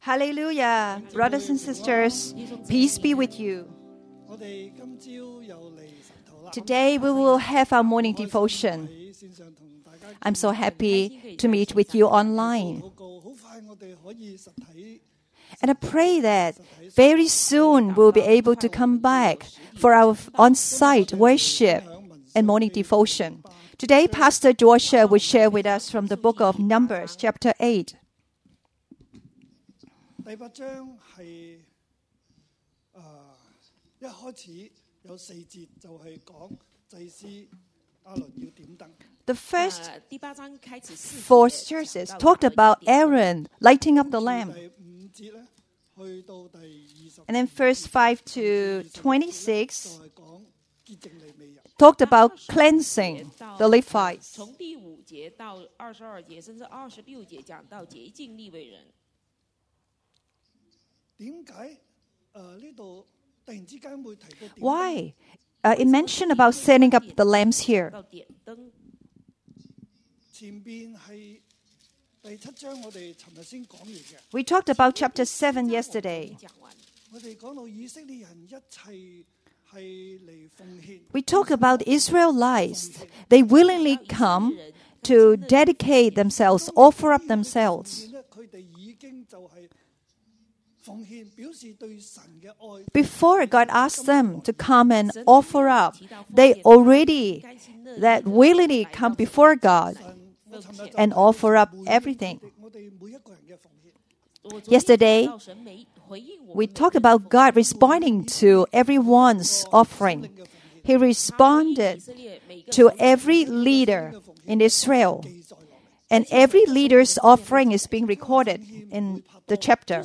Hallelujah. Brothers and sisters, peace be with you. Today we will have our morning devotion. I'm so happy to meet with you online. And I pray that very soon we'll be able to come back for our on-site worship and morning devotion. Today, Pastor Joshua will share with us from the book of Numbers, chapter 8. 第八章係一開始有4節就係講祭司亞倫要點燈。 The first 4 verses talked about Aaron lighting up the lamp. 第5節咧去到第20， And then verse 5 to 26 就係講潔淨利未人。 talked about cleansing the Levites. 從第5節到22節甚至26節講到潔淨利未人。 點解呢度突然之間會提到點燈？ Why? It mentioned about setting up the lamps here. 到點燈。 前邊係第7章，我哋尋日先講完嘅。 We talked about chapter 7 yesterday. 我哋講到以色列人一切係嚟奉獻。 We talked about Israelites. They willingly come to dedicate themselves, offer up themselves. 佢哋已經就係奉獻，表示對神嘅愛。 Before God asked them to come and offer up, they already that willingly come before God and offer up everything. 我哋每一個人嘅奉獻。 Yesterday, we talked about God responding to everyone's offering. He responded to every leader in Israel. And every leader's offering is being recorded in the chapter.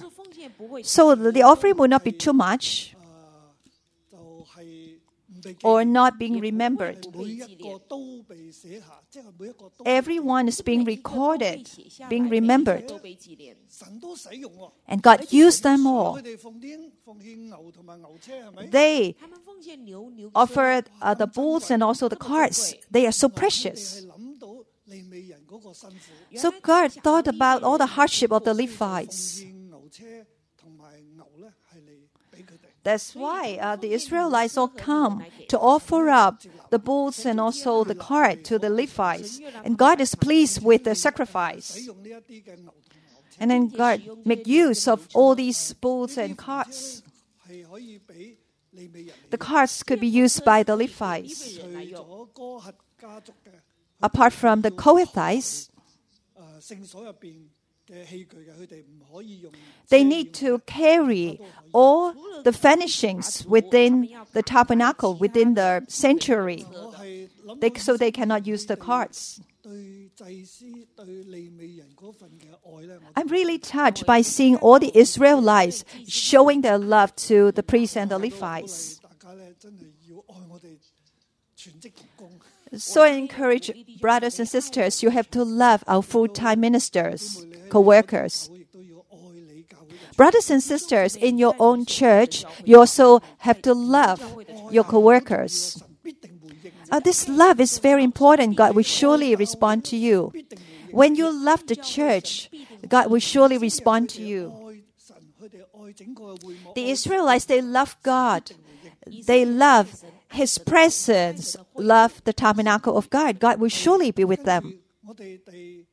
So the offering will not be too much 就係唔被記 or not being remembered. 每一個都被寫下，即係每一個都 Everyone is being recorded, being remembered. 神都使用喎。 And God used them all. 佢哋奉獻牛同埋牛車係咪？ They 他們奉獻牛 offered the bulls and also the carts. They are so precious. 係諗到利未人嗰個辛苦。 So God thought about all the hardship of the Levites. 奉獻牛車同埋牛咧係嚟俾佢哋。 That's why the Israelites all come to offer up the bulls and also the cart to the Levites. And God is pleased with the sacrifice. 使用呢一啲嘅牛同牛車 And then God make use of all these bulls and carts. 係可以俾利未人。 The carts could be used by the Levites. 除咗哥轄家族嘅 Apart from the Kohathites, 聖所入邊嘅器具嘅，佢哋唔可以用。 they need to carry all the furnishings within the tabernacle, within the sanctuary. 我係諗 So they cannot use the carts. 對祭司對利未人嗰份嘅愛咧，我 I'm really touched by seeing all the Israelites showing their love to the priests and the Levites. 大家咧真係要愛我哋全職同工。 So I encourage brothers and sisters, you have to love our full-time ministers, co-workers. 亦都要愛你教會嘅 Brothers and sisters, in your own church, you also have to love your co-workers. 神必定回應。 This love is very important. God will surely respond to you. When you love the church, God will surely respond to you. 愛神，佢哋愛整個會幕。 The Israelites, they love God. They love His presence, love the tabernacle of God. God will surely be with them. 我哋第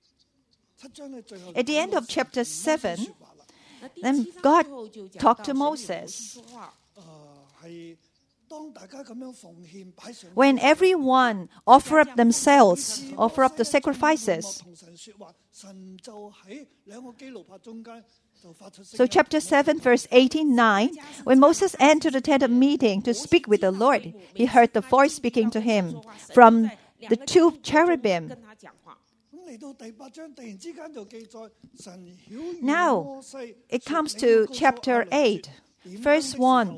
7章嘅最後 At the end of chapter 7, 說話啦， then God talked to Moses. 係當大家咁樣奉獻擺上， When everyone offer up themselves, offer up the sacrifices. 同神說話，神就喺兩個基路伯中間就發出聲 So 音。 chapter 7, verse 89, when Moses entered the tent of meeting to speak with the Lord, he heard the voice speaking to him from the 2 cherubim. 跟他講話。 咁嚟到第8章，突然之間就記載神曉諭 Now, 摩西 it comes to chapter 8, verse 1.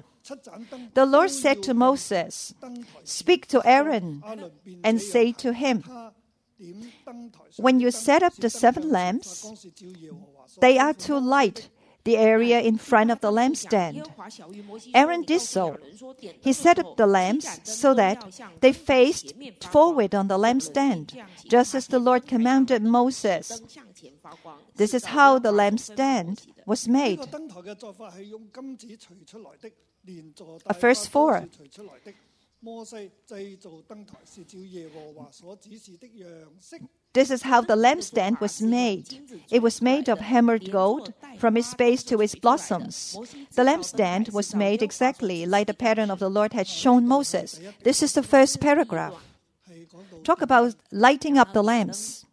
The Lord said to Moses, "Speak to Aaron and say to him, when you set up the 7 lamps, they are to light the area in front of the lampstand." Aaron did so. He set up the lamps so that they faced forward on the lampstand, just as the Lord commanded Moses. This is how the lampstand was 呢 made. 個燈台嘅做法係用金子除出來的，連座 Verse 4. 除出來的。摩西製造燈台是照耶和華所指示的樣式。 This is how the lampstand was made. It was made of hammered gold from its base to its blossoms. The lampstand was made exactly like the pattern of the Lord had shown Moses. This is the first paragraph. 係講到 Talk about lighting up the lamps.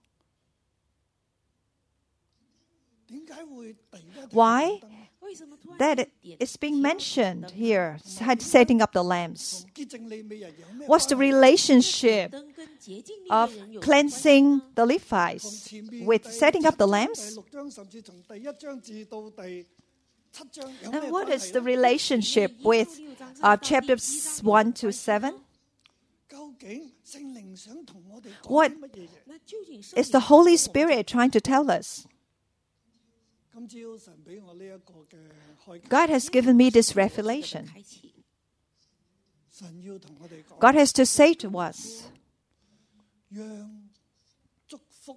點解會突然間 Why? 為什麼突然 That it's being mentioned here, setting up the lamps. 潔淨利未人有咩 What's the relationship 燈跟潔淨利 of 未人有 cleansing the 從 Levites 前面 with 第 setting up the 第 lamps? 6章甚至從第1章至到第7章有 And 咩 what 關 is 係 the 呢？ relationship with chapters 1 to 7? 究竟聖靈想同我哋講 What 啲乜嘢嘢？ 那究竟聖 It's the 靈 Holy Spirit trying to tell us. 今朝神俾我呢一個嘅開啟， God has given me this revelation. 開啟神要同我哋講， God has to say to us, 讓祝福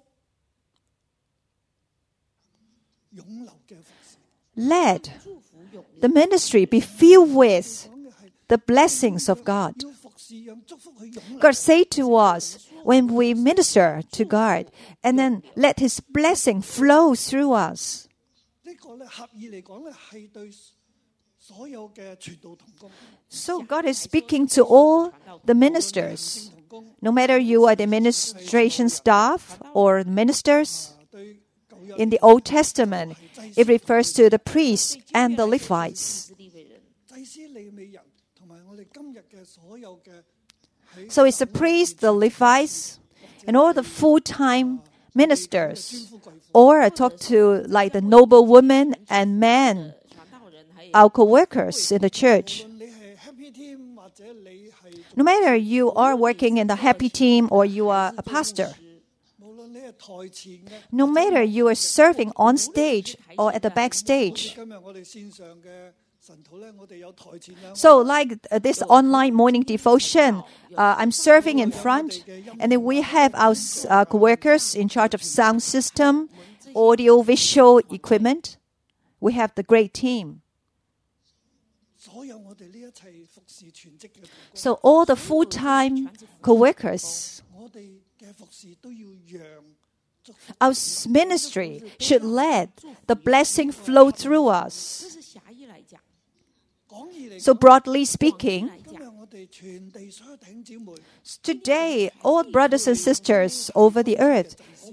湧流嘅服侍。 let 祝福永 the ministry be filled with 講嘅係 the blessings of God. 要服侍，讓祝福去湧流。 God say to us when we minister to God, and then let His blessing flow through us. 呢個咧合意嚟講咧係對所有嘅傳道同工， So God is speaking to all the ministers. 同工 No matter you are the administration staff or ministers, 對舊約 in the Old Testament, it refers to the priests and the Levites. 利未人祭司利未人同埋我哋今日嘅所有嘅喺 So it's the priests, the Levites, and all the full-time ministers. Or I talk to like the noble women and men, 傳道人還有 our co-workers in the church. 無論你係 Happy Team 或者你係 No matter you are working in the happy team or you are a pastor, 無論你係台前嘅， no matter you are serving on stage or at the backstage. 今日我哋線上嘅神徒咧，我哋有台前兩 So like this online morning devotion, I'm serving in front, and then we have our co-workers in charge of sound system, audio, visual equipment. We have the great team. 所有我哋呢一切服侍全職嘅同工， So all the full-time co-workers, 我哋嘅服侍都要讓祝福。 our ministry should let the blessing flow through us. 這是狹義來講， 講義嚟 So 講， broadly speaking, 今日我哋全地所有弟兄姊妹， today, all brothers and sisters over the earth,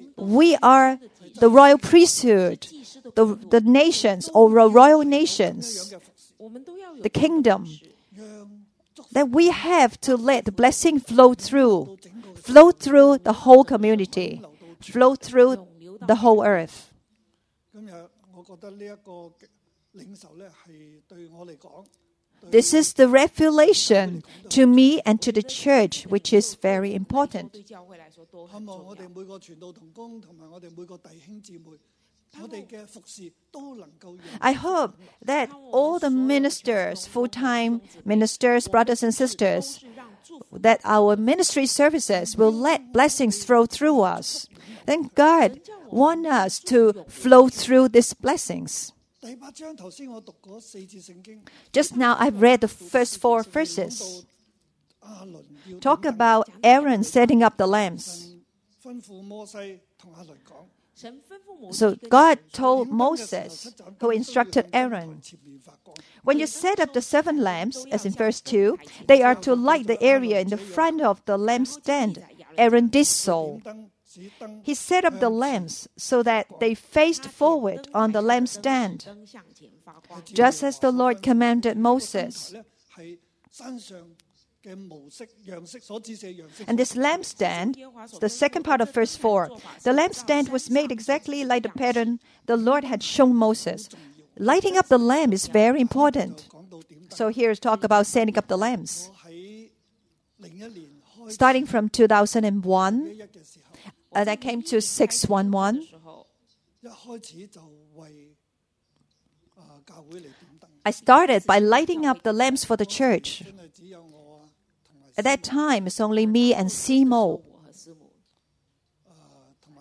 we are the royal priesthood, the nations or the royal nations, 嘅服侍， 我們都要有 the kingdom, 讓祝福 that we have to let the blessing flow 到 through, 整個。 flow through the whole community, flow through the whole earth. 今日我覺得呢一個領受咧，係對我嚟講， This is the revelation to me and to the church, which is very important. 對教會來說都希很重要望我哋。每個傳道同工同埋我哋每個弟兄姊妹，我哋嘅服侍都能夠讓 I hope that all the ministers, full-time ministers, brothers and sisters, 是讓祝福 that our ministry services will let blessings flow through us. Then God wants us to flow through these blessings. 第8章頭先我讀嗰4節聖經， Just now I've read the first 4 verses. 亞倫要 Talk about Aaron setting up the lamps. 吩咐摩西同亞倫講， 神吩咐摩西 So 跟 God 神 told Moses, who instructed Aaron, 前面發光。 when you set up the 7 lamps, as in verse 2, they are to light the area in the front of the lampstand. Aaron did so. 燈使燈 He set up the lamps so that they faced forward on the lampstand, 燈向前發光， just as the Lord commanded Moses. 咧係山上嘅模式樣式所指示嘅樣式。 And this lampstand, the second part of verse 4, the lampstand was made exactly like the pattern the Lord had shown Moses. Lighting up the lamp is very important. 講到點燈， So here's talk about setting up the lamps. 我喺01年開始 Starting from 2001, 1嘅時候， and I came to 611. 時候一開始就為教會嚟點燈， I started by lighting up the lamps for the church. 真係只有我啊同埋 At that time, it's only me and Simo. 我和師母， 同埋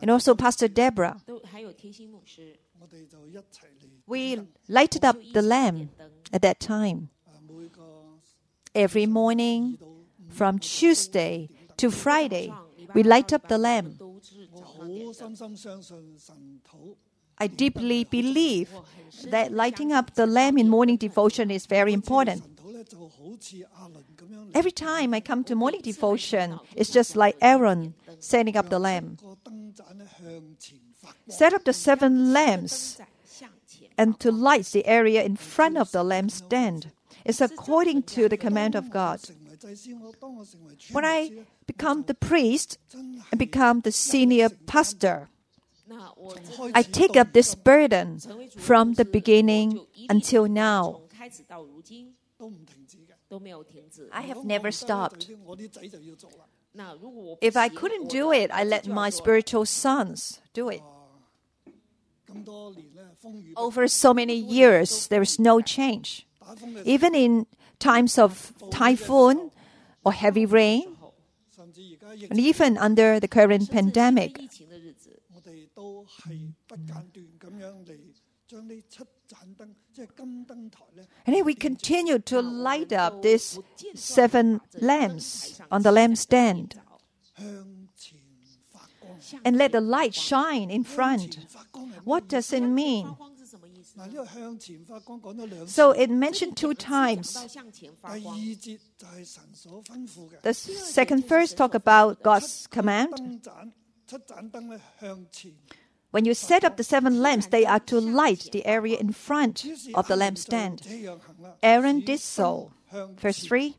and also Pastor Deborah. 还有贴心牧师， 我哋就一齊嚟 We lighted up the lamp at that time. 每個 Every morning, from Tuesday to Friday, we light up the lamp. 都是我好早上點燈。 深深相信神土 I deeply believe that lighting up the lamp in morning devotion is very important. 神土咧就好似亞倫咁樣嚟 Every time I come to morning devotion, it's just like Aaron setting up the lamp. 個燈盞咧向前發光。 Set up the 7 lamps 燈盞向前， and to light the area in front of the lampstand. It's according to the command of God. 成為祭司，當我成為主 When 牧 I 師咧， become the priest 真係 and become the senior pastor, 那我 I take up this burden from the beginning until now. 從開始到如今都唔停止嘅。 都沒有停止。 I have 如果我 never 唔得咧 stopped. 就我啲仔就要做啦。 那如果我 If I 不行 couldn't 我 do 的 it, I 兒 let 子就要 my 做 spiritual sons do it. 咁多年咧，風雨不 Over so many years, there is no change. 打風嘅時候， Even in times of typhoon or heavy rain, 甚至而家疫 and even under the current 甚至現在 pandemic, 疫情的日子， 我哋都係不間斷咁樣嚟將呢7盞燈，即係金燈台咧， and then we continue to light up these 7 lamps on the lampstand 向前發光。 and let the light shine in front. 發光係咩 What does it 發 mean? 光是什麼意思嗱， 呢？ 呢個向前發光講咗兩次。 So it mentioned 2 times. 講到向前發第二光。 節就係神所吩咐嘅。 The second verse talk about God's command. 燈盞7盞燈咧向前。 When you set up the 7 lamps, they are to light the area in front 於是 of the 亞倫就 lampstand. 這樣行啦。 Aaron 使 did so. 燈向 Verse 前 3.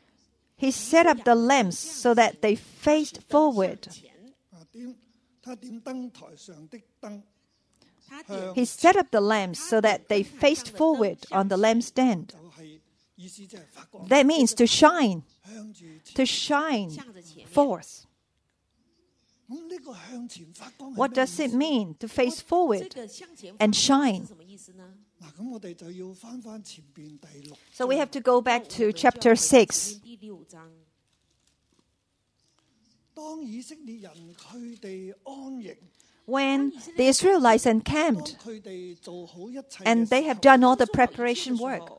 He set up the lamps so that they faced forward. 他點燈台上的燈， 他點 He set up the lamps so that they faced forward on the lampstand. 就係意思即係發光， That means to shine, 向住前。 to shine 向着前面。 forth. 咁呢個向前發光係 What 咩 does 意 it 思？ mean to face 這 forward? 個向前 and 發光 shine 是什麼意思呢？ 嗱，咁我哋就要翻前邊第6 So we have to go back 那 to 我們就要 chapter 回到前 6. 面第6章。 當以色列人佢哋安營， When the Israelites 當 encamped 佢哋做好一切嘅 and they 時 have 候 done all the 做好一切的 preparation 時候 work,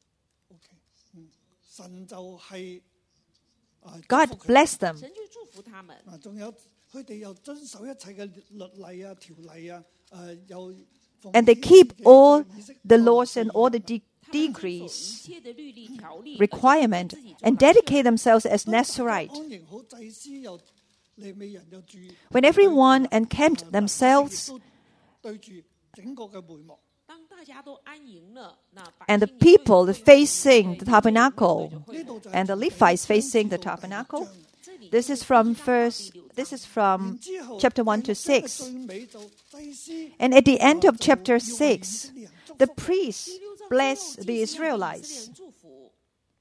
神就係祝 God 福佢 blessed them. 神就祝福他們。 嗱，仲有佢哋又遵守一切嘅律例啊、條例啊，又奉 And they 獻 keep 嘅 all 儀式 the 就 laws and all the 他們遵守 decrees, 一切的律例條例 requirement, 而且自己做 and 好事 dedicate themselves as 當大家 Nazarite. 安營好，祭司又利未人又住， When everyone encamped 亦 themselves 都對住整個嘅會幕。 當大家都安營了，那百 and the 姓也會 people 會 facing the 對會 tabernacle 對會呢度就係 and the 從 Levites 第一章 facing 至 the 到第六 tabernacle. 章這裡 This 就 is 是 from 第一章到 verse. 第六 This 章 is from 然之後 chapter 1 to 第六章嘅 6. 最尾就祭司 And at the end of 就 chapter 要為以 6, 色列人祝 the 福 priests 第六章 bless 最後 the 祭司要給以色列 Israelites. 人祝福。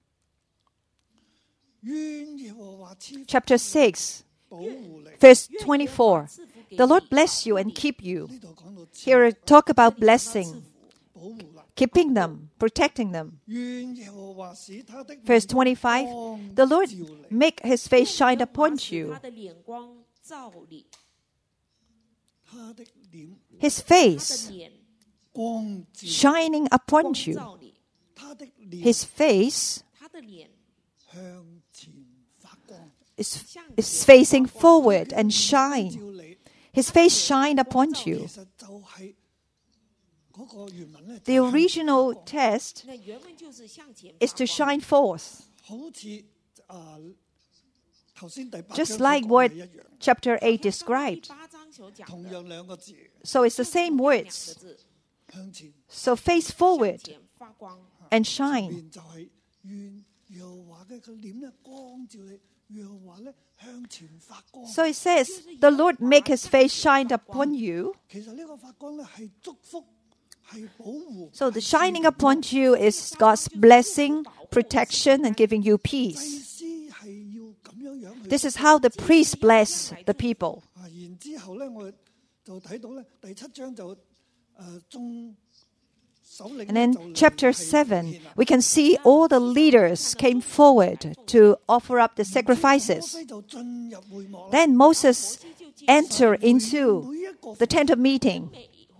願耶和華賜福 Chapter 6, 保護你。 verse 願耶和華 24. 賜福給 The Lord 你 bless you 保護 and 你 keep you. 呢度講到 Here talk about 這裡講到賜 blessing, 福保護啦。 keeping them, protecting them. 願耶和華使他的 Verse 面 25. 光 The Lord 照你 make his face shine 願耶和華 upon 使 you. 他的臉光照你， 他的臉 His 他的 face 臉光照 shining upon 光 you. 照你， 他的臉 His face 他的臉向前發光， is facing forward and 照 shine. 你。 His face shine upon 其 you. 實就係嗰個原文咧， The 就係 original text 那原文就是向前 is 發 to 光 shine forth, 好似頭先第8 just 章 like 所講 what 嘅一樣， chapter 8 剛剛第 described. 8章所講同的樣兩個字 So it's the same 兩個 words. 字向前。 So face 向 forward 前發光。 and 前 shine. 面就係願耶和華嘅個臉咧光照你，耶和華咧向前發光。 So it says, the Lord make his face shine upon you. 其實呢個發光咧係祝福，係保護。 So the 係 shining 賜福 upon you is God's blessing, protection, and giving you 祭 peace. 司係要咁樣去。 This is how the priests bless the people. 然之後咧，我就睇到咧第7章就眾首領 And 咧 then 就嚟 chapter 係 7, we can see all the leaders came forward to offer up the 摩 sacrifices. 西就進入會幕啦。 Then Moses enter into the tent of meeting,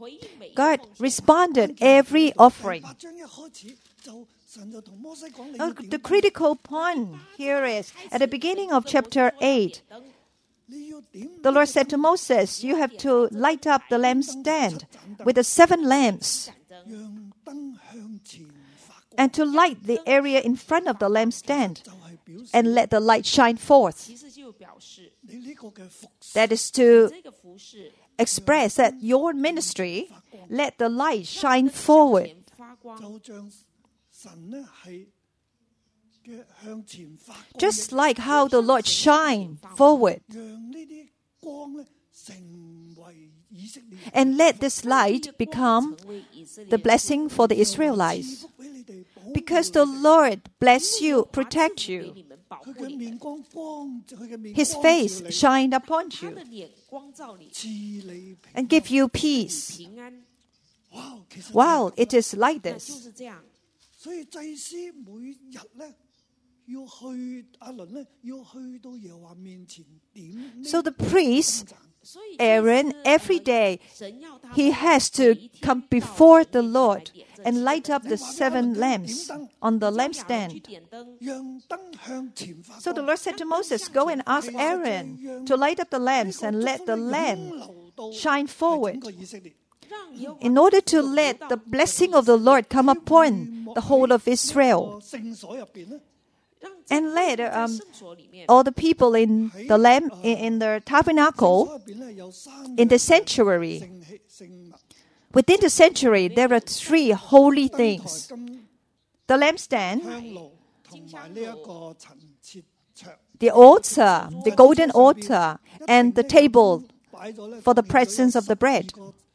God responded every offering. 8章一開始就神就同摩西講：你 Now, 要點 the critical point here is, at the beginning of chapter 8, 你要點 the Lord said to Moses, you have to light up the lampstand with the 7 lamps, 讓燈向前發光， and to light the area in front of the lampstand, 就係表示 and let the light shine forth. 其實就表示你呢個嘅服侍 That is to 這個服侍 express that your ministry, let the light shine forward. 前發光， 就像神呢係嘅向前發光， Just like how the Lord shine forward, 讓呢啲光呢成為以色列人 and let this light become 成為以色列 the blessing for the 賜 Israelites. 福俾你哋，保護 Because the Lord bless you, protect 給 you. 你們保佢嘅護你們， 面光光，佢嘅面 His 光 face 照你 shined upon 他 you 的臉光照你， 賜你平 and give you peace. 平安， 哇！其實 Wow, 就係 it is like 那就 this. 是這樣。 所以祭司每日咧要去亞倫咧要去到耶和華面前點呢 So the priest, 所以 Aaron, 就是 every day, 神要他 he 們 has to 每一天 come 到 before 神 the 面前來 Lord 點這 and 7 light up the 7 lamps on the 叫亞倫去 lampstand. 點燈， 讓燈向前發 So the 光 Lord said to Moses, go and ask Aaron to light up the lamps and let the lamp shine forward 整個以色列讓耶和華 in order to let the blessing of the Lord come upon the whole of Israel. 聖所入邊咧， 讓 And 在 later, 聖所裡面 all the people in the lamp in the 聖 tabernacle, 所入邊咧有3 in the sanctuary. 聖器聖物， Within the sanctuary, there are 3 holy 燈台 things: 金 the lampstand, 香爐同埋呢一個陳設桌。 the altar, the golden altar, and the table for the presence of the bread.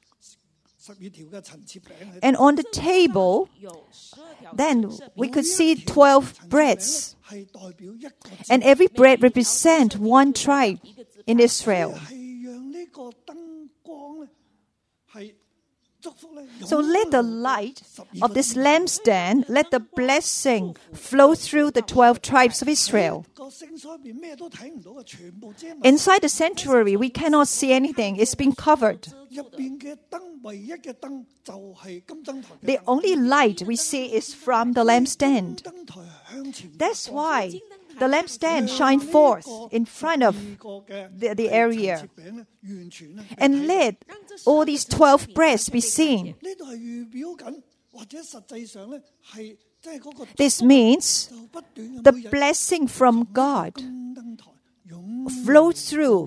12條嘅陳設餅喺度 And on the table, 有12條 then 陳設餅 we could see 12 breads, 係代表一個 and every bread represent one tribe in Israel. 係讓呢個燈光咧係祝福咧。 So let the light of this lampstand, let the blessing flow through the 12 tribes of Israel. 個聖所入邊咩都睇唔到嘅，全部遮埋。 Inside the sanctuary, we cannot see anything. It's been covered. 入邊嘅燈，唯一嘅燈就係金燈台嘅 The 燈。 only light we see is from the lampstand. 燈台向前發光。 That's why the lampstand shine forth in front of 呢個嘅 the area. 陳設餅咧，完全咧 and let all these 12 breads be seen. 呢度係預表緊，或者實際上咧係即係嗰個 This means 就不斷 the 嘅每日 blessing from God 金燈台湧 flows through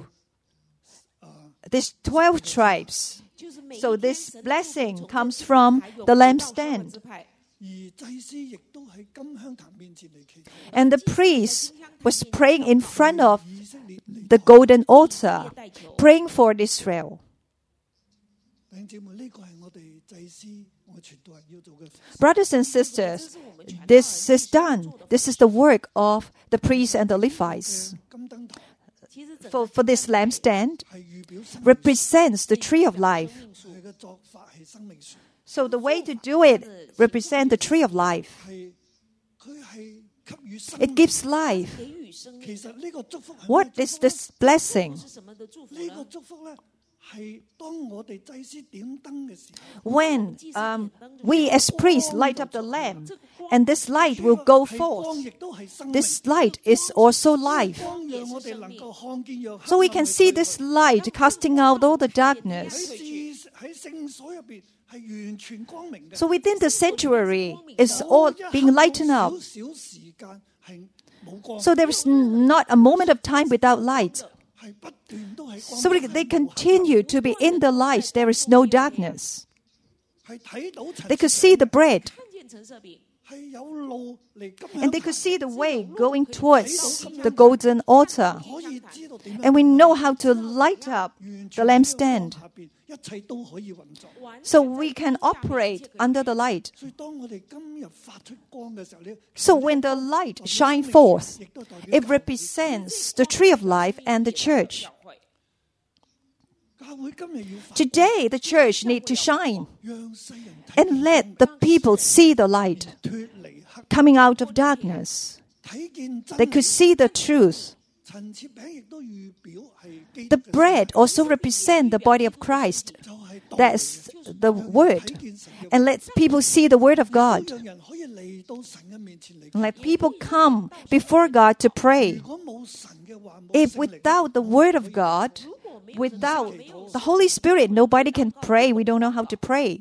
these 12 tribes. 就是每一 So 天 this 神的祝福 blessing 從 comes 支 from 派湧 the 到12 lampstand. 支派而祭司亦都喺金香壇面前嚟祈禱， And the priest was praying in front of 以色列嚟 the golden altar, praying for Israel. 弟兄姊妹，呢個係我哋祭司，我哋傳道人要做嘅。 Brothers and sisters, this is done. This is the work of the priests and the Levites. 金燈台其實整個 For this lampstand 係預表生命樹， represents the tree of life. 佢嘅作法係生命樹， So the way to do it represent the tree of life. 係佢係給予生 It 命。 gives life. 給予生命其實呢個祝福係 What 咩 is 祝福呢 this blessing? 是什麼的祝福呢個呢？ 祝福咧係當我哋祭司點燈嘅時候， When we as priests light up the lamp, and this light will go 係光 forth. 亦都係生命。 This light is also life. 光讓我哋能夠看見讓 So we can see this light casting out all the darkness. 喺聖所入邊係完全光明嘅。 So within the sanctuary is all being lightened up. 少少時間係冇光， So there is not a moment of time without light. 係不斷都係光。 So they continue to be in the light. There is no darkness. 係睇到陳 They could see the bread, 看見陳設餅， 係有路嚟金 and they could see the way going 睇 towards 到 the golden altar. 可以知道點樣 And we know how to light up 完 the 全喺 lampstand. 光下邊一切都可以運作。 完全 So we can operate under the light. 所以當我哋今日發出光嘅時候咧， So when the light shine forth, it represents the tree of life and the church. 教會教會今日要發 Today, the church need to shine 讓世人睇 and let the people see the light 脱離黑， coming out of darkness. 睇見真 They 理 could see the truth. The bread also represents the body of Christ. That's the word. And let people see the word of God. Let people come before God to pray. If without the word of God, without the Holy Spirit, nobody can pray. We don't know how to pray.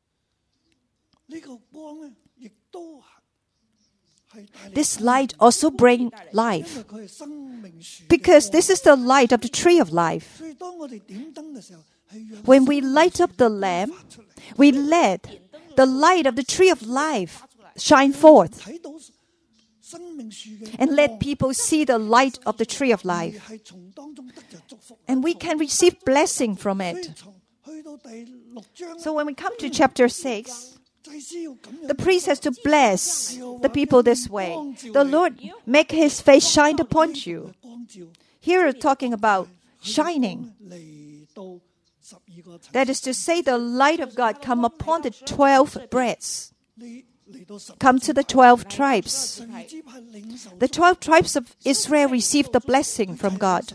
This light also brings life, because this is the light of the tree of life. When we light up the lamp, we let the light of the tree of life shine forth, and let people see the light of the tree of life. And we can receive blessing from it. So when we come to chapter 6, the priest has to bless the people this way. The Lord make his face shine upon you. Here we're talking about shining. That is to say, the light of God come upon the 12 breads. Come to the 12 tribes. The 12 tribes of Israel received the blessing from God.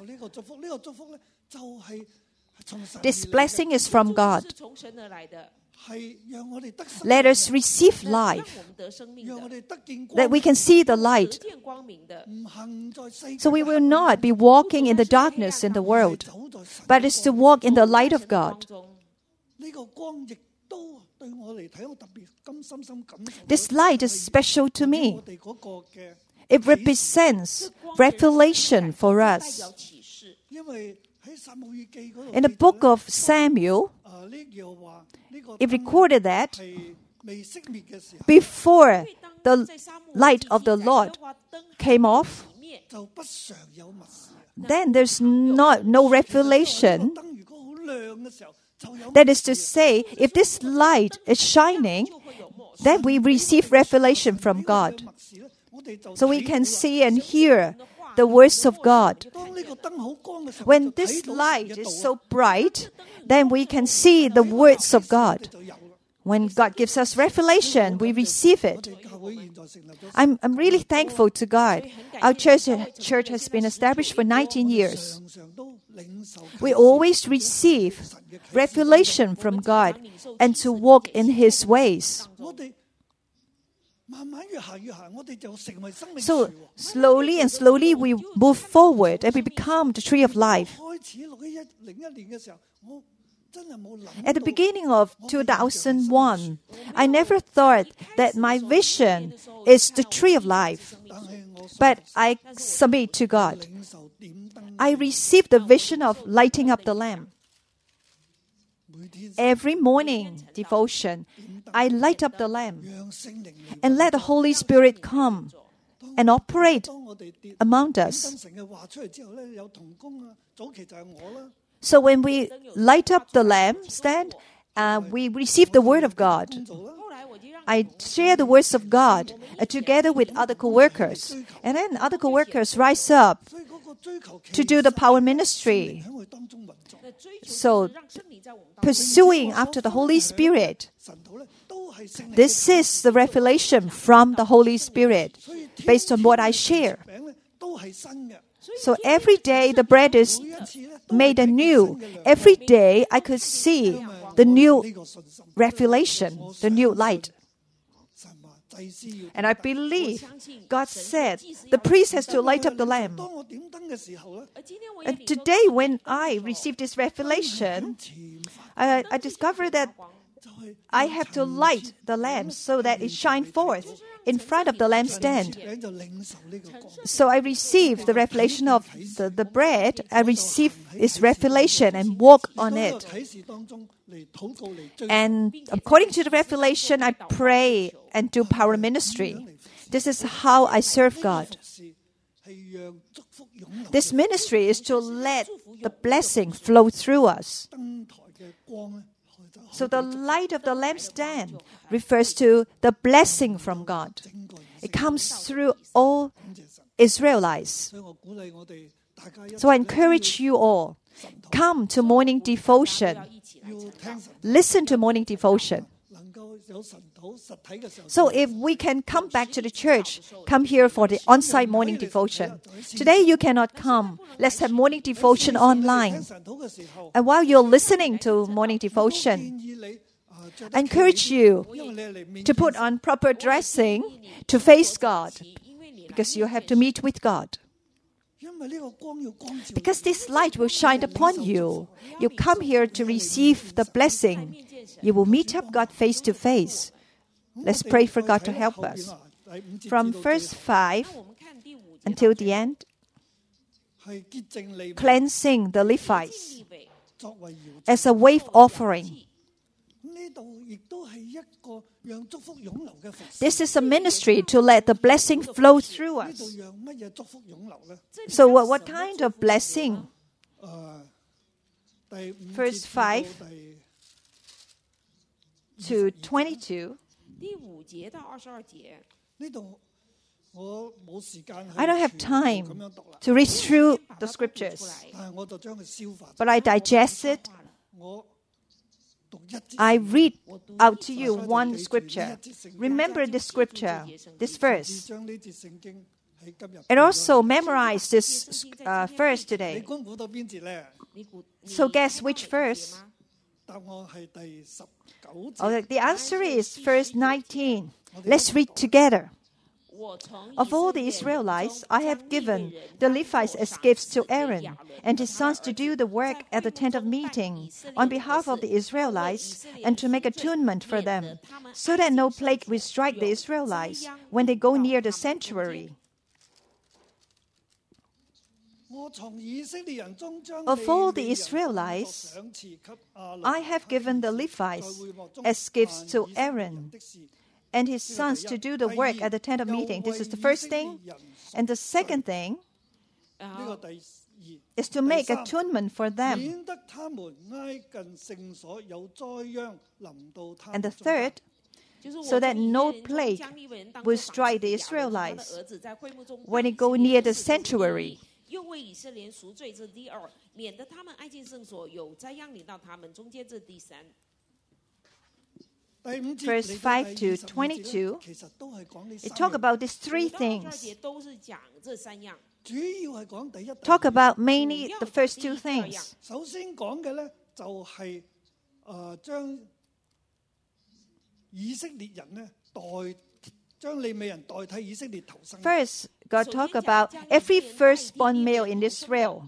This blessing is from God. Let us receive life, that we can see the light. So we will not be walking in the darkness in the world, but is to walk in the light of God. This light is special to me. It represents revelation for us. In the book of Samuel, it recorded that before the light of the Lord came off, then there's no revelation. That is to say, if this light is shining, then we receive revelation from God. So we can see and hear the words of God. When this light is so bright, then we can see the words of God. When God gives us revelation, we receive it. I'm really thankful to God. Our church has been established for 19 years. We always receive revelation from God and to walk in His ways. So slowly and slowly we move forward and we become the tree of life. At the beginning of 2001, I never thought that my vision is the tree of life. But I submit to God. I received the vision of lighting up the lamp. Every morning devotion, I light up the lamp and let the Holy Spirit come and operate among us. So when we light up the lampstand, we receive the Word of God. I share the words of God together with other co-workers. And then other co-workers rise up to do the power ministry. So, pursuing after the Holy Spirit. This is the revelation from the Holy Spirit based on what I share. So every day the bread is made anew. Every day I could see the new revelation, the new light. And I believe God said the priest has to light up the lamp. And today when I received this revelation, I discovered that I have to light the lamp so that it shines forth in front of the lampstand. So I received the revelation of the bread. I received its revelation and walk on it. And according to the revelation, I pray and do power ministry. This is how I serve God. This ministry is to let the blessing flow through us. So the light of the lampstand refers to the blessing from God. It comes through all Israelites. So I encourage you all, come to morning devotion. Listen to morning devotion. So if we can come back to the church, come here for the on-site morning devotion. Today you cannot come. Let's have morning devotion online. And while you're listening to morning devotion, I encourage you to put on proper dressing to face God, because you have to meet with God. Because this light will shine upon you. You come here to receive the blessing. You will meet up God face to face. Let's pray for God to help us. From verse 5 until the end, cleansing the Levites as a wave offering. This is a ministry to let the blessing flow through us. So what kind of blessing? Verse 5 to 22. I don't have time to read through the scriptures, but I digest it. I read out to you one scripture. Remember this scripture, this verse. And also memorize this verse today. So guess which verse? The answer is verse 19. Let's read together. Of all the Israelites, I have given the Levites as gifts to Aaron and his sons to do the work at the tent of meeting on behalf of the Israelites and to make atonement for them, so that no plague will strike the Israelites when they go near the sanctuary. Of all the Israelites, I have given the Levites as gifts to Aaron and his sons to do the work at the tent of meeting. This is the first thing. And the second thing is to make atonement for them. And the third, so that no plague will strike the Israelites when they go near the sanctuary. Verse 5 to 22, it talks about these three things. Talk about mainly the first two things. First, God talked about every firstborn male in Israel.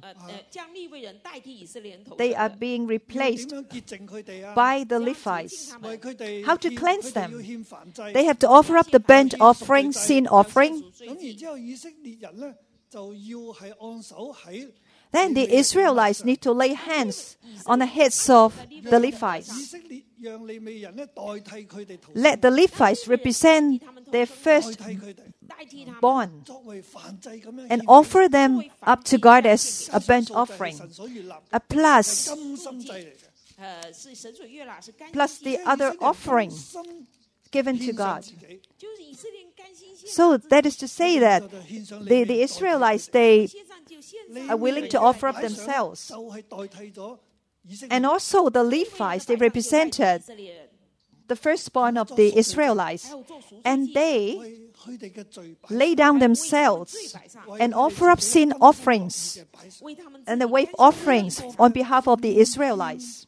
They are being replaced by the Levites. How to cleanse them? They have to offer up the burnt offering, sin offering. Then the Israelites need to lay hands on the heads of the Levites. Let the Levites represent their firstborn and offer them up to God as a burnt offering. Plus the other offering given to God. So that is to say that the Israelites, they are willing to offer up themselves. And also the Levites, they represented the firstborn of the Israelites. And they lay down themselves and offer up sin offerings and the wave offerings on behalf of the Israelites.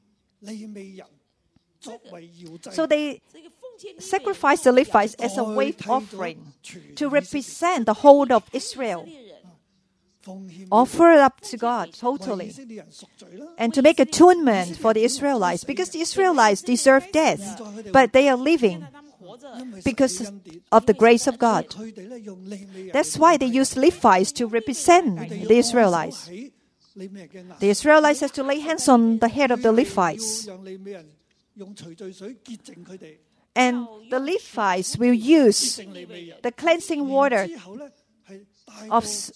So they sacrifice the Levites as a wave offering to represent the whole of Israel. Offer it up to God totally. And to make atonement for the Israelites. Because the Israelites deserve death, but they are living because of the grace of God. That's why they use Levites to represent the Israelites. The Israelites have to lay hands on the head of the Levites. And the Levites will use the cleansing water as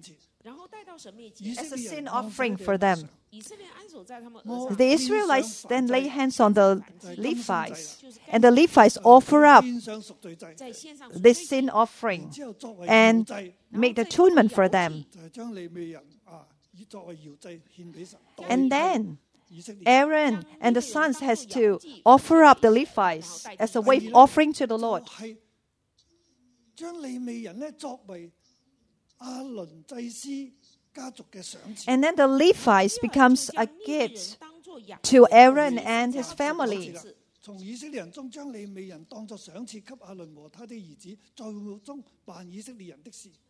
a sin offering for them. The Israelites then lay hands on the Levites, and the Levites offer up this sin offering and make the atonement for them. And then Aaron and the sons has to offer up the Levites as a wave offering to the Lord. 係將利未人咧作為亞倫祭司家族嘅賞賜。 And then the Levites becomes a gift to Aaron and his family. 從以色列人中將利未人當作賞賜給亞倫和他的兒子，在會幕中辦以色列人的事。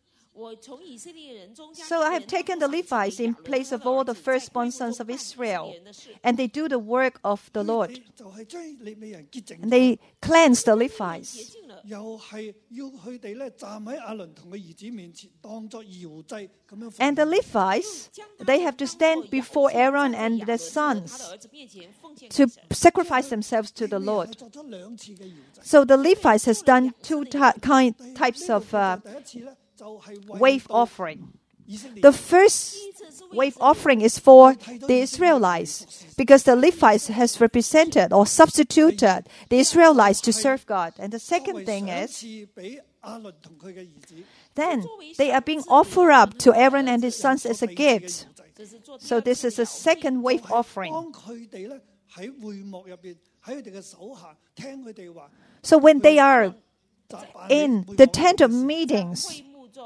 So I have taken the Levites in place of all the firstborn sons of Israel, and they do the work of the Lord. 就係將利未人潔淨， And they cleanse the Levites. 又係要佢哋咧站喺亞倫同佢兒子面前，當作搖祭咁樣。 And the Levites, they have to stand before Aaron and their sons to sacrifice themselves to the Lord. 作咗兩次嘅搖祭。 So the Levites has done two types of 第一次咧就係 wave offering. 以色列 The first wave offering is for the Israelites, because the Levites has represented or substituted the Israelites to serve God. And the second thing is, 賜俾亞倫同佢嘅兒子。 then they are being offered up to Aaron and his sons as a gift. So this is a second wave offering. 幫佢哋咧喺會幕入邊，喺佢哋嘅手下聽佢哋話。 So when they are in the tent of meetings,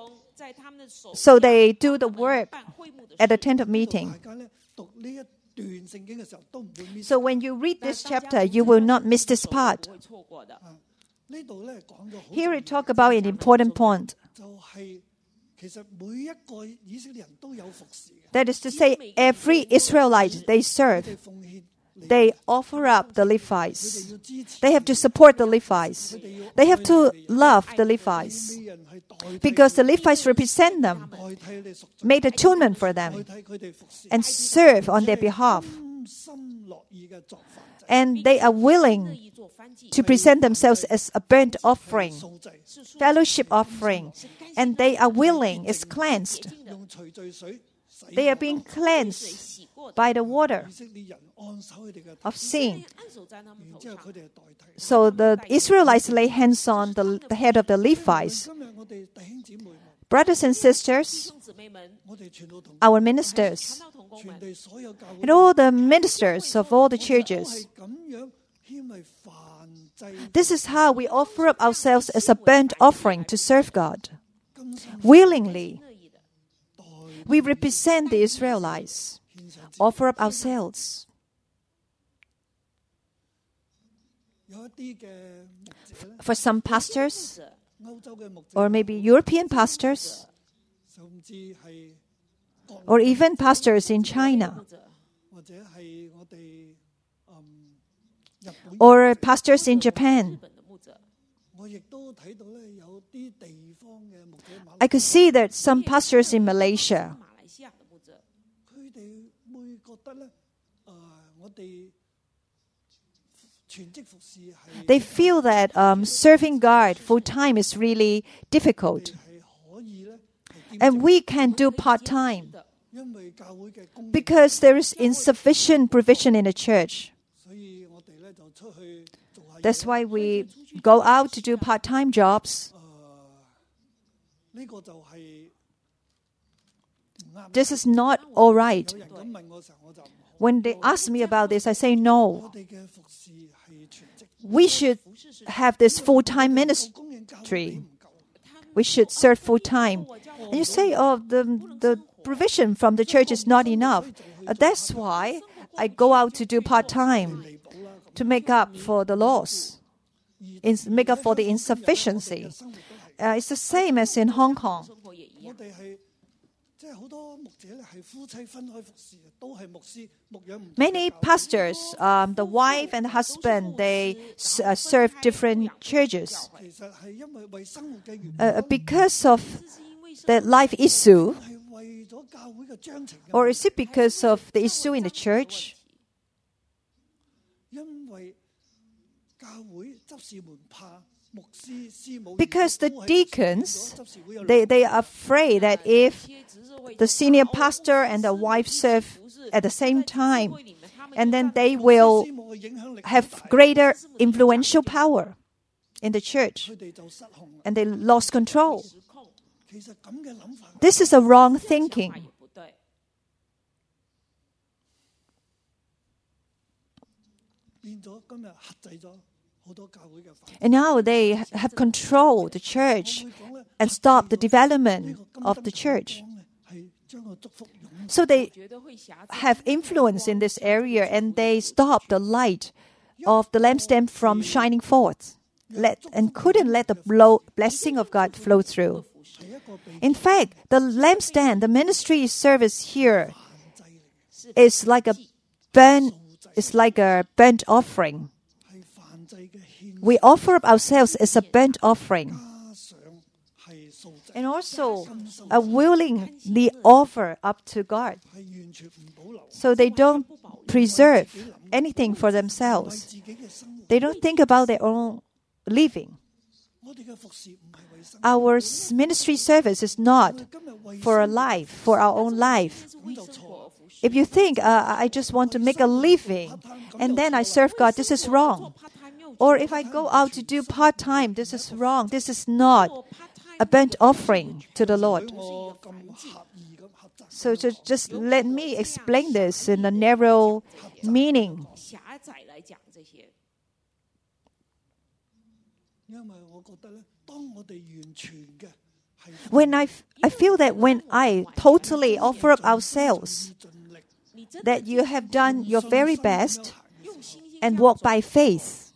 so they do the work at the tent of meeting. 大家咧讀呢一段聖經嘅時候都唔會 miss。 So when you read this chapter, you will not miss this part. 呢度咧講咗好 Here we talk about an important point. 就係其實每一個以色列人都有服侍嘅， That is to say, every Israelite they 佢 serve, 哋奉獻， they offer up the 佢哋 Levites. 要支持， They have to support the Levites. They have to love the Levites 利未人係代替 because the Levites represent them, 代替你贖罪， made atonement for 代 them, 替佢哋服侍， and serve on their behalf. 甘心樂意嘅作法祭、 And they are willing to present themselves as a burnt offering, 素祭， fellowship offering, and they are willing, is cleansed. 用除罪水洗 They are being cleansed by the water 以色列人按手佢哋嘅頭， of sin. 然之後佢哋係代替。 So the Israelites lay hands on the head of the Levites. 今日我哋弟兄姊妹們， Brothers and sisters, 我哋傳道同 our ministers, 全地所有教會 and all the ministers of all the churches, 係咁樣獻為燔祭， this is how we offer up ourselves as a burnt offering to serve God. 甘心 Willingly, 代 we represent the Israelites, 獻上自己。 offer up ourselves. 有一啲嘅牧者咧， For some pastors, 歐洲嘅牧者， or maybe European pastors, 甚至係國 or even pastors in China, 或者係我哋日本， or pastors in Japan. 我亦都睇到咧有啲地方嘅牧者， I could see that some pastors in Malaysia, 佢哋會覺得咧，我哋全職服侍係 they feel that serving God full time is really difficult. 係可以咧，係兼 And we can do part time 因為教會嘅供應， because there is insufficient provision in the church. 所以我哋咧就出去做下嘢。 That's why we go out to do part time jobs. 呢個就係唔啱。 This is not all right. 有人咁問我嘅時候，我就唔好。 When they ask me about this, I say no. 我哋嘅服侍係全職， We should have this full time 供應教會 ministry. 唔夠。 We should serve full time. And you say, oh, the provision from the church is not enough. That's why I go out to do part time 彌補啦，咁 to make up for the loss, make up for the insufficiency. 生活都係 It's the same as in Hong Kong. 我哋係即係好多牧者咧係夫妻分開服侍嘅，都係牧師牧養唔同嘅 Many 教會 pastors, the wife and the husband, they serve different churches. 其實係因為為生活嘅原因， Because of the life issue, 係為咗教會嘅章程嘅， or is it because of the issue in the church? 因為教會執事們怕牧師師母， Because the 都係 deacons, 執事會有 they are afraid that if the senior pastor and the wife serve at the same time, and then they will 師母嘅影響力 have greater influential power in the church, 佢哋就失控啦。 and they lost control. 其實咁嘅諗法， This is a wrong thinking. 變咗今日克制咗好多教會嘅發展。 And now they have controlled the church and stopped the development of the church. 係將個祝福擁 So they 覺得會狹窄。 have influence in this area, and they stopped the light of the lampstand from shining forth, and couldn't let the blessing of God flow through. 係一個被 In fact, the lampstand, the ministry service here, 限制嚟， is like a burnt offering. 係限制嘅獻 We offer up ourselves as a burnt offering, 加上係素祭， and also willingly offer up to God. 係完全唔保留， So they don't preserve anything for 為 themselves. 自己嘅生活。 They don't think about their own living. 我哋嘅服侍唔係為生， Our ministry service is not 今日為 for a 生 life, for our own life. 是為生活而服侍。 If you think, I just want to make a living and then I serve God, this is wrong. Or if I go out to do part-time, this is wrong. This is not a burnt offering to the Lord. 我咁狹義咁狹窄， So just let me explain this in a narrow meaning. 狹窄來講這些， 因為我覺得咧，當我哋完全嘅係 When I feel that when I totally offer up ourselves, 盡力你真的 that you have done your very best 用信心 and walk by faith,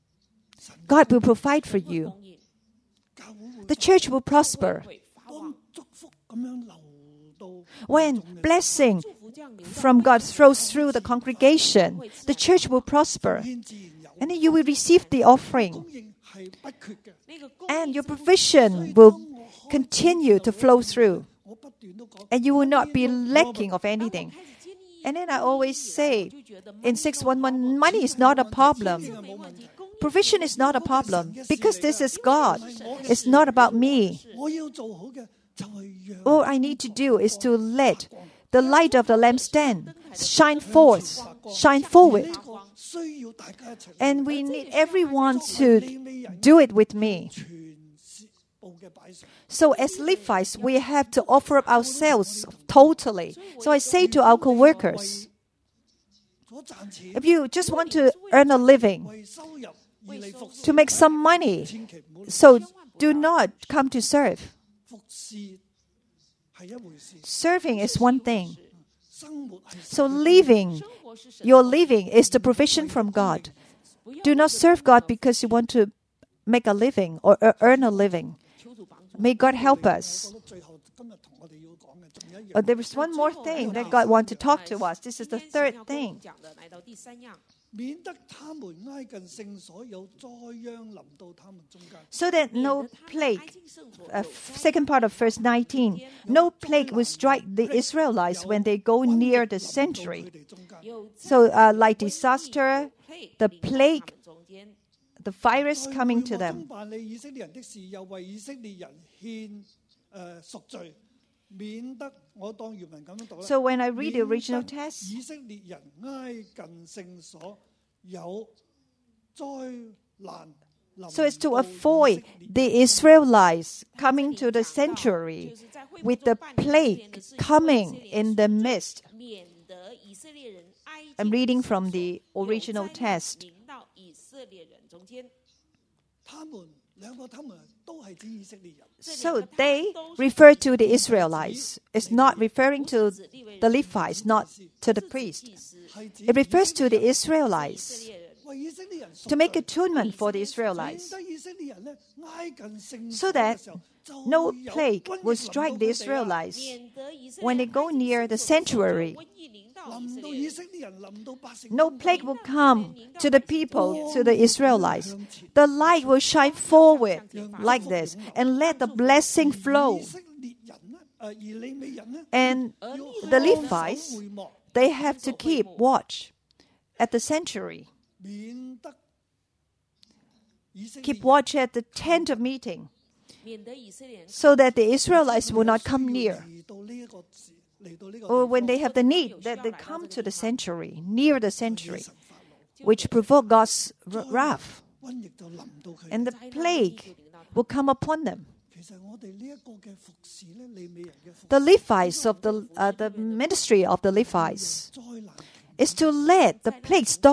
God will provide for you. 供應， 教會會 The church will prosper. 會發當旺， 祝福咁樣流到 When blessing 祝福降臨， from God flows through the congregation, the church will prosper. 天自然有 And then you will receive the offering, 供應係不缺嘅。 那個供 and 應 your 是不 provision will continue to flow through, 我不斷都講， and you will not be lacking of 當我 anything. 開始建議 And then I always say, 就覺得 in 611, money is not a problem. 這沒問題，供應 Provision is not a problem because this is God. It's not about me. 我要做好嘅就係讓 All I need to do is to let the light of the lampstand shine forth, shine forward. 個需要大家一齊 And we need everyone to do it with me. 全部嘅擺上。 So as Levites, we have to offer up ourselves totally. So I say to our co-workers, 所賺錢 if you just want to earn a living, 為收入而嚟服侍， to make some money, 千祈唔好 so do not come to serve. 服侍係一回事， Serving is one thing. 生活係 So living, 生活是神 your living is the provision from God. 不要 Do not serve God because you want to make a living or earn a living. 求主幫助。 May God help us. 我覺得最後今日同我哋要講嘅仲有一 Oh, 樣， there is one more thing that God wants to talk to us. This is the 今天神 third 要跟我們 thing. 講的，來到第三樣， 免得他們挨近聖所，有災殃臨到他們中間。 So that 免 no 得他們 plague, 挨近聖所 second part of verse 19, no plague will strike the Israelites when they go near the sanctuary. 佢哋中間， 有 So like disaster, the plague, 中間 the virus 在 coming 會 to 幕中 them. 辦理以色列人的事，又為以色列人獻贖罪，免得我當原文咁樣讀啦。 So when I read the 免 original 得 text, 以色列人挨近聖所有災難臨 so as to 到 avoid 以色列 the Israelites coming to the sanctuary 就是在會幕 with 中 the 辦理以色列人的 plague 事， coming 以色列 in the midst. 免得以色列人挨近 I'm reading 聖 from 所 the original 有災難 text. 臨到以色列人中間。 他們兩個他們都係指以色列人。 So they refer to the Israelites. It's not referring to the Levites, not to the priest. 祭司係指 It refers to the 以 Israelites 色列人為以色列人贖 to make 罪 atonement for the 免 Israelites 得以色列人咧挨近聖 so 所 that 嘅時候，就 no 會有 plague 瘟疫 will 臨 strike 到 the 佢哋啊 Israelites 免得以色 when 列 they go 挨近 near the 聖所的時候， sanctuary. 瘟疫臨到以臨到色列人以色列人，臨到百姓 No 中間 plague will come to the people, to the Israelites. The light will shine forward like this and let the blessing flow. 以色列人咧，而利未人咧， And 要 the 看守 Levites, 會幕， they have to keep watch at the sanctuary, 免得以色列 keep watch at the tent of meeting, 免得以色列人 so that the Israelites will not come near. 嚟到呢一個時嚟到呢個 Or 地 when 方 they have the need, that they come to the sanctuary, near the sanctuary, which provoke God's wrath. 瘟疫就臨到佢哋。 And the plague will come upon them. 其實我哋呢一個嘅服侍咧，利未人嘅服 The 侍 Levites of the ministry of the Levites 災難 is to let the plague stop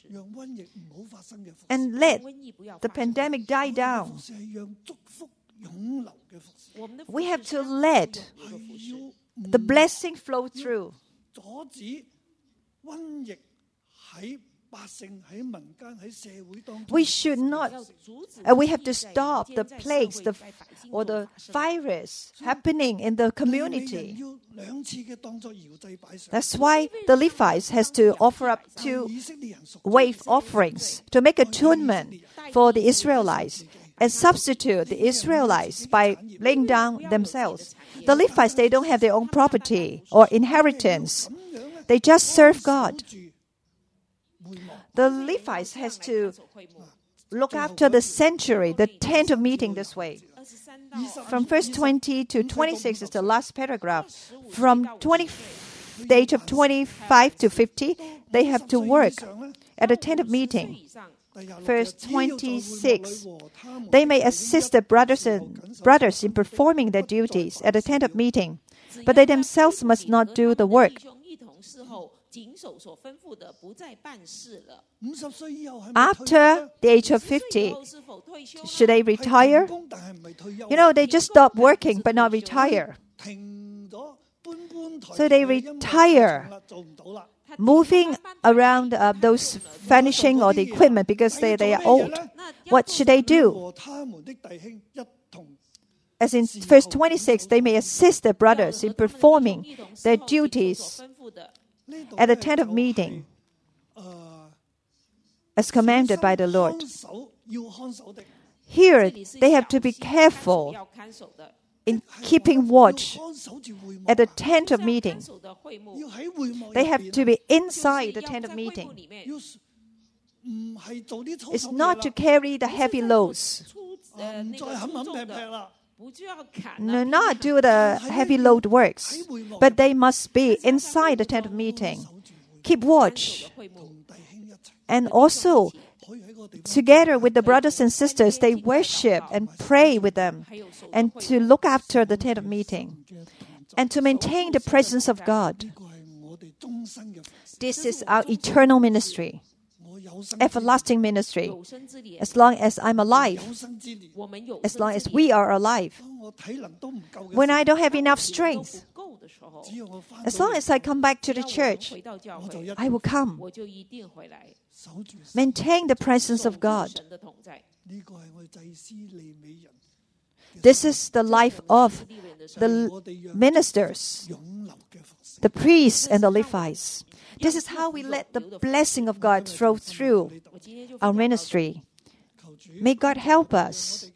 讓瘟疫唔好發生嘅服侍。 and let 瘟疫不要 the 發生。 pandemic die 服 down. 侍係讓祝福湧流嘅服侍， 我們的服 We 侍 have 是 to 讓 let 祝福的服侍。 要唔 the blessing flow through. 阻止瘟疫喺百姓喺民間喺社會當中。 We should not, 要阻止 we have to 瘟疫在 stop 民 the 間在 plagues 社會 the, 在百姓 or 中 the 發生。 virus happening in the 利未人 community. 要兩次嘅當作搖祭擺上， That's why the Levites has to offer up 但 two 以色列人屬 wave offerings to make atonement for the Israelites and substitute the Israelites by laying down themselves. The Levites, they don't have their own property or inheritance. They just serve God. 住會幕。 The Levites has to look after the sanctuary, the tent of meeting this way. 23到 From verse 20 to 26 is the last paragraph. From the age of 25 to 50, they have to work at a tent of meeting. 以上 Verse 26, they may assist the brothers in performing their duties at a tent of meeting, but they themselves must not do the work. 弟兄一同侍候，謹守所吩咐的，不再辦事了。 50歲以後係咪退休 After 呢？ the age of 50 50, 以後是否退休呢？ should they 係 retire? 停工但係唔係退休 You know, they just stop working but not retire. 停咗搬台 So they 因為 retire. 做唔到啦。 Moving around those furnishing or the equipment because they are old. What should they do? 和他們的弟兄一同 As in verse 26, they may assist their brothers in performing their duties 呢度 at a 呢 tent of 就係 meeting as commanded by the Lord. 看守要看守的 Here, they have to be careful 要看守的， in keeping watch 要看守住會幕 at the tent of 看 meeting. 守的會幕， 要喺會幕入 They have 邊 to be inside 要 the tent 在 of 會幕 meeting. 裡面要唔係做啲粗 It's 手 not 嘢 to 啦 carry the heavy loads. 出唔再那個粗重冚冚劈劈的， 啦， 不就要砍 No, 啊 not do the heavy load works, but they must be inside the tent of meeting. 守住會幕 Keep 看守 watch. 的會幕， 同弟兄一齊， And also, 可以喺個地方 together with the brothers and sisters, they worship and pray with them 還有守的 and 會 to 幕 look after the tent of meeting 嘅動作， and to maintain the presence of God. 呢個係我哋終身嘅服侍， This is our eternal ministry, 我有生 everlasting ministry. 有生之年， As long as I'm alive, 有生之年， 我們有 as 生 long 之 as 年 we are alive, 當我體能都唔夠嘅 when 時 I 候， don't have enough 都 strength, 不夠的時候， 只要我翻 as 到 long as I come back to the 只要我們 church, 回到教我就會， I will come. 我就一定回來， 守住神， Maintain the presence of 守住 God. 神的同在。 呢個係我哋祭司利美人 This is the life of 利未人的生 the 我哋讓 ministers, 湧流嘅服侍。 the priests, and the Levites. This is how we let the blessing of God flow through 我今天就 our 分享到這裡 ministry. 求主 May God help us